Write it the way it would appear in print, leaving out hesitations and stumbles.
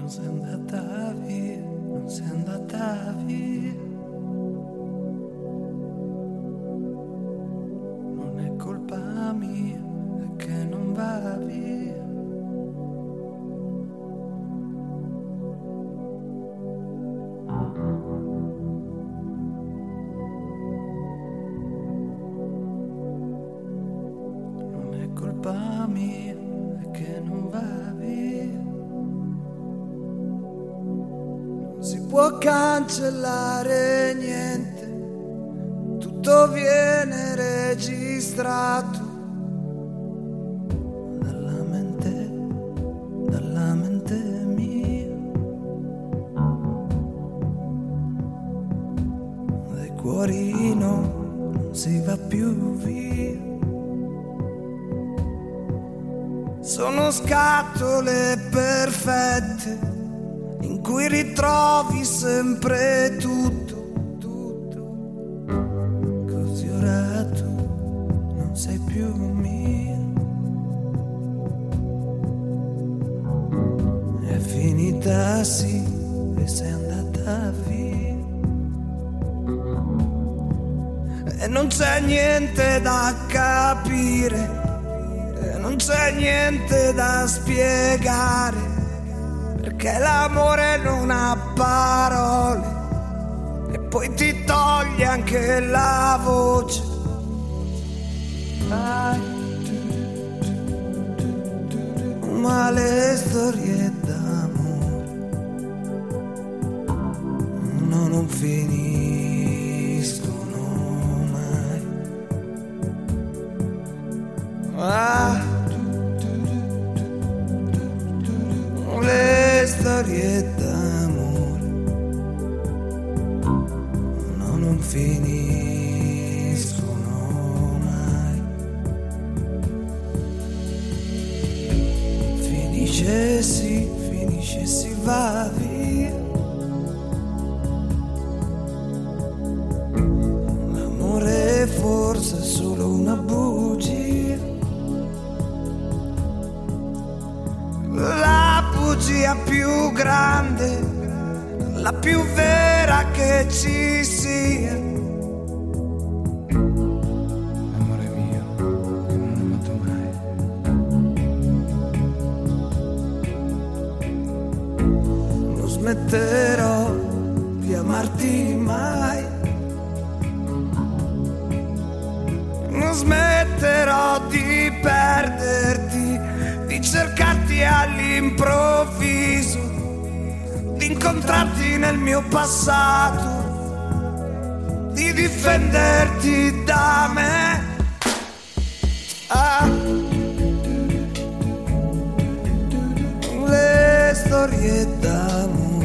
non sei andata via, non sei andata via. Non è colpa mia, è che non va via. Non è colpa mia, è che non va via. Non si può cancellare niente, tutto viene registrato dalla mente mia. Dai cuorino non si va più via. Sono scatole perfette in cui ritrovi sempre tutto, tutto. Così ora tu non sei più mia. È finita sì e sei andata via. E non c'è niente da capire, non c'è niente da spiegare, perché l'amore non ha parole e poi ti toglie anche la voce. Ma le storie d'amore non finiscono mai. Le storie d'amore non finiscono mai. Finisce si va via. L'amore forse è solo una bugia, la bugia più grande, la più vera che ci sia. Amore mio, che non ho amato mai. Non smetterò di amarti mai. Non smetterò di perderti, di cercarti all'improvviso, di incontrarti nel mio passato, di difenderti da me. Le storie d'amore